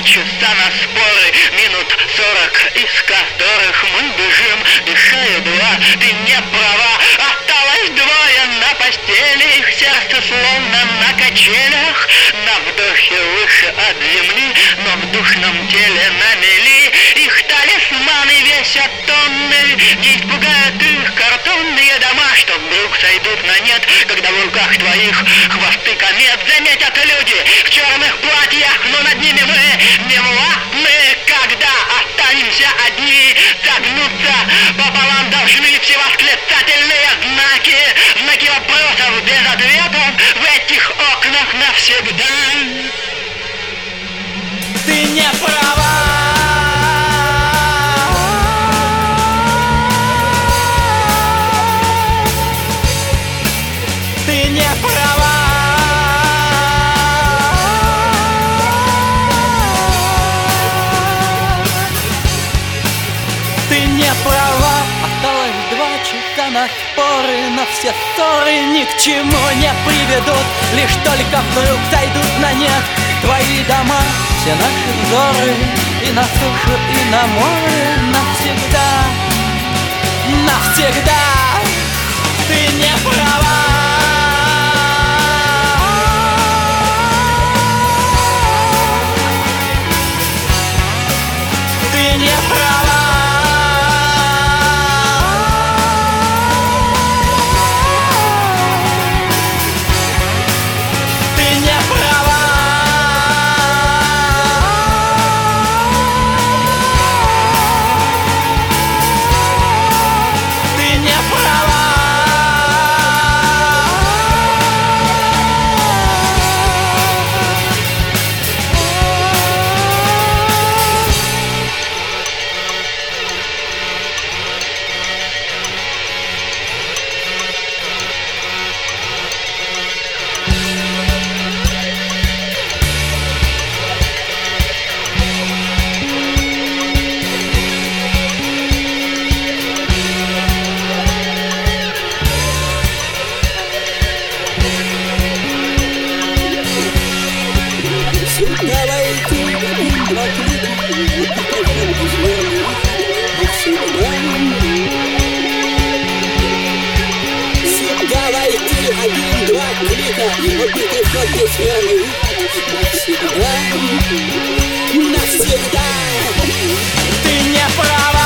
часа на споры, минут 40, из которых мы бежим, дыша едва. Ты не права, осталось двое на постели, их сердце словно на качелях, на вдохе выше от земли, но в душном теле на мели. Их талисманы весят тонны, не испугают их картонные дома, что вдруг сойдут на нет, когда в руках твоих хвосты комет. Заметят люди в черных платьях, но над ними мы невластны. Когда останемся одни, согнуться пополам должны все восклицательные знаки, знаки вопросов без ответов в этих окнах навсегда. Ты не права. Ты не права. Ты не права. Осталось 2 часа на споры, но все ссоры ни к чему не приведут. Лишь только вдруг сойдут на нет твои дома, все наши взоры, и на сушу, и на море, навсегда, навсегда. Ты не права. Ты не права. Ты не права. Ты не права. Давайте 1, 2, 3, давайте 1, 2 клика, вот микрофон здесь верный. Навсегда, навсегда. Ты не права.